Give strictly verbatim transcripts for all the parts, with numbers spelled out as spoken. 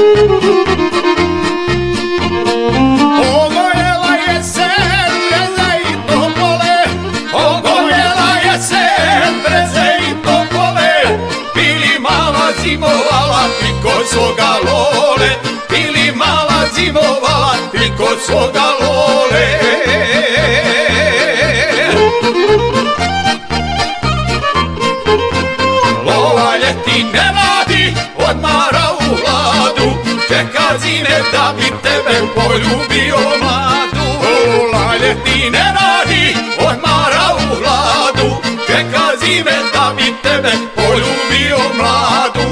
Ogorela jesen, breze i topole, ogorela jesen, breze i topole, bili mala zimovala ti kod svoga lole, bili mala zimovala ti kod svoga lole. Lola ljeti ne radi, odmara u hladu, čeka zime da bi tebe poljubio mladu. Lola ljeti ne radi, odmara u hladu, čeka zime da bi tebe poljubio mladu.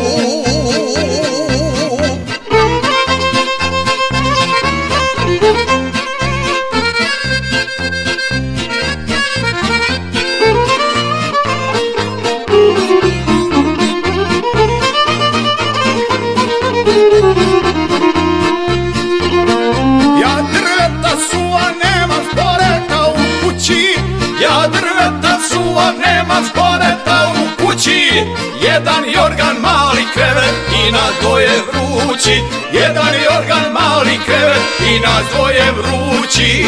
Ja drveta suva nemam sporeta u kući, ja drveta suva nemam sporeta u kući, jedan jorgan mali krevet i na dvoje vrući, jedan jorgan mali krevet i na dvoje vrući.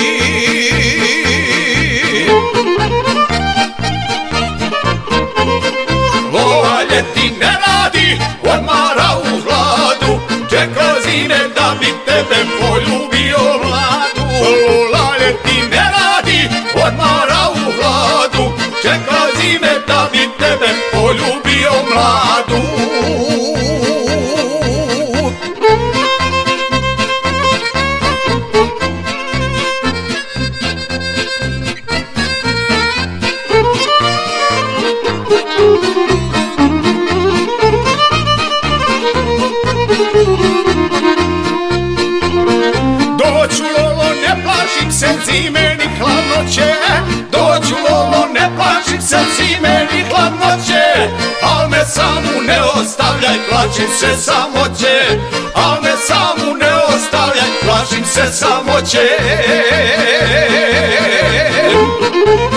Lola ljeti ne radi, odmara u hladu, čeka zime da bi tebe poljubio mladu. Lola ljeti ne radi, odmara u hladu, čeka zime da bi tebe poljubio mladu. Doću Lolo, ne plašim se zime ni hladnoće, doću Lolo, ne plašim se zime ni hladnoće, al me samu ne ostavljaj, plašim se samoće, al me samu ne ostavljaj, plašim se samoće.